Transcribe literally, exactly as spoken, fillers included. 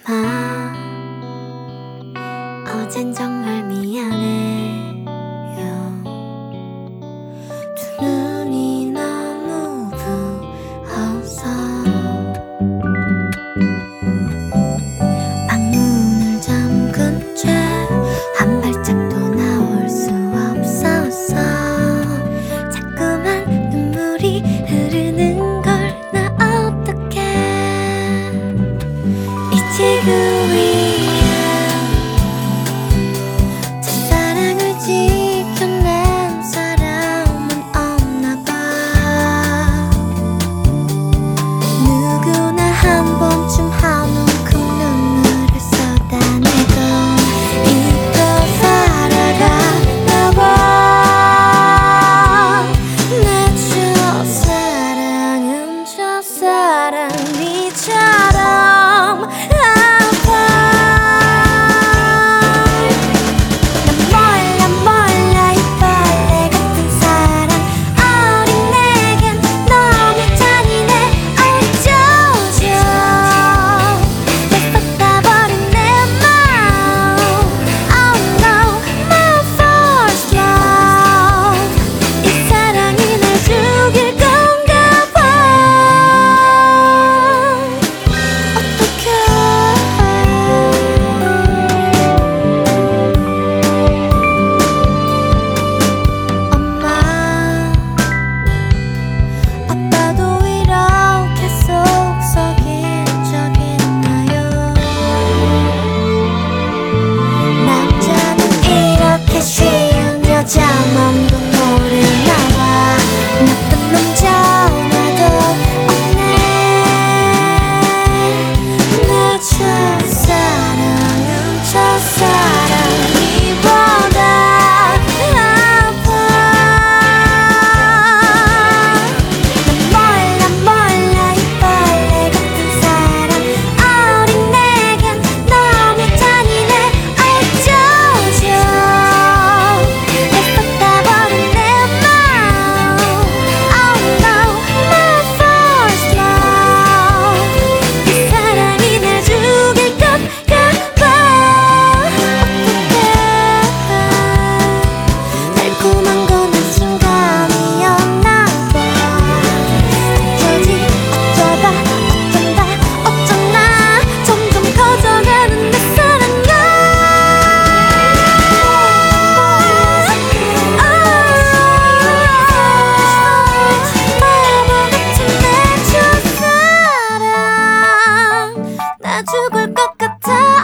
아파. 어젠 정말 미안해요. 두 눈이 너무 부어서 방문을 잠근 채 한 발짝도 나올 수 없었어. 자꾸만 눈물이 흐르는 걸 나 어떡해. 이 지금 위에 첫사랑을 지켜낸 사람은 없나 봐. 누구나 한 번쯤 한 움큼 눈물을 쏟아내고 잊고 살아가나 봐. 내 첫사랑은 첫사랑 니처럼 자만도 모르나 봐. 나쁜 놈 전화도 없네. 내 첫사랑은 첫사랑이보다 아파. 난 몰라 몰라 이 벌레 같은 사랑. 어린 내겐 너무 잔인해. 어쩌죠. 죽을 것 같아.